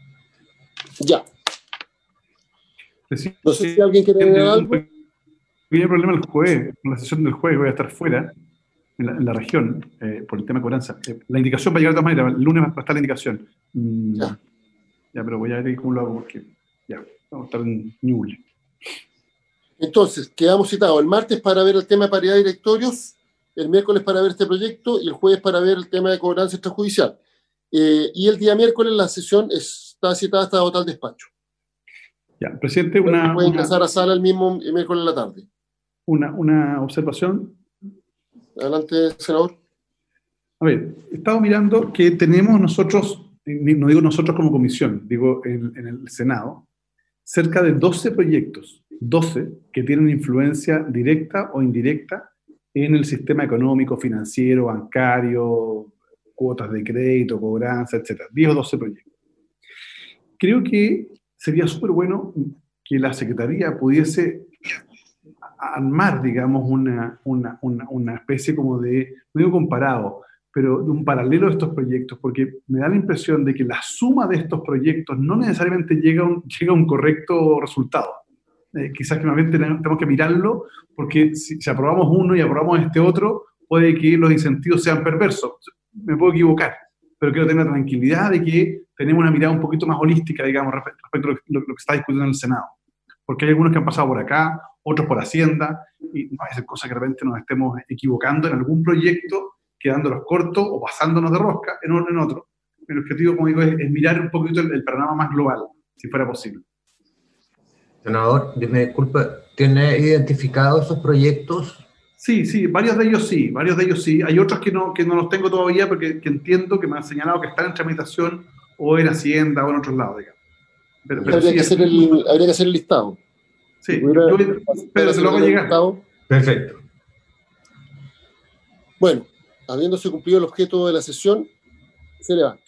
Ya. No sé si alguien quiere agregar algo. pequeño problema el jueves, en la sesión del jueves voy a estar fuera, en la región, por el tema de cobranza. La indicación va a llegar de todas maneras, el lunes va a estar la indicación. Ya, pero voy a ver cómo lo hago, porque ya, vamos a estar en Ñuble. Entonces, quedamos citados el martes para ver el tema de paridad de directorios, el miércoles para ver este proyecto y el jueves para ver el tema de cobranza extrajudicial. Y el día miércoles la sesión está citada hasta votar el despacho. Ya, presidente, puede ingresar a sala el mismo miércoles en la tarde. Una observación. Adelante, senador. A ver, he estado mirando que tenemos nosotros, no digo nosotros como comisión, digo en el Senado, cerca de 12 proyectos, 12 que tienen influencia directa o indirecta en el sistema económico, financiero, bancario, cuotas de crédito, cobranza, etc. 10 o 12 proyectos. Creo que sería súper bueno que la Secretaría pudiese armar, digamos, una especie como de, no digo comparado, pero de un paralelo de estos proyectos, porque me da la impresión de que la suma de estos proyectos no necesariamente llega a un correcto resultado. Quizás que más bien tenemos que mirarlo, porque si aprobamos uno y aprobamos este otro, puede que los incentivos sean perversos. Me puedo equivocar, pero quiero tener la tranquilidad de que tenemos una mirada un poquito más holística, digamos, respecto a lo que está discutiendo en el Senado. Porque hay algunos que han pasado por acá, otros por Hacienda, y no es cosa que de repente nos estemos equivocando en algún proyecto, quedándolos cortos o pasándonos de rosca en otro. El objetivo, como digo, es mirar un poquito el panorama más global, si fuera posible. Senador, me disculpa, ¿tiene identificados esos proyectos? Sí, varios de ellos sí. Hay otros que no los tengo todavía porque entiendo que me han señalado que están en tramitación o en Hacienda o en otros lados, digamos. Pero habría que hacer el listado. Sí, pero se lo hago llegar. Perfecto. Bueno, habiéndose cumplido el objeto de la sesión, se le va.